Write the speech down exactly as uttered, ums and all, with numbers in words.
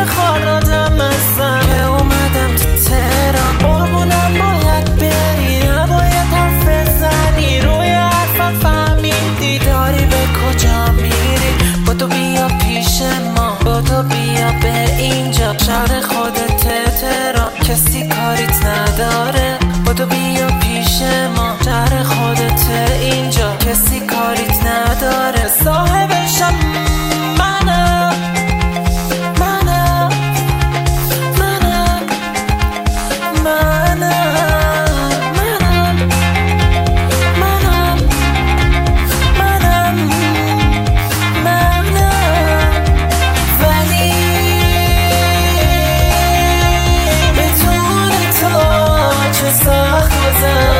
شهر خارادم هستم که اومدم تو تهران. قربونم باید بری نباید حرف بزنی، روی حرفم فهمیدی داری به کجا میری. بدو بیا پیش ما، بدو بیا به اینجا، شهر خودت تهران کسی کاریت نداره. بدو بیا پیش ما، شهر خودت اینجا کسی کاریت نداره. صاحبشم منم منم منم منم منم منم منم منم ولی بدون تو چه سخت گذشت.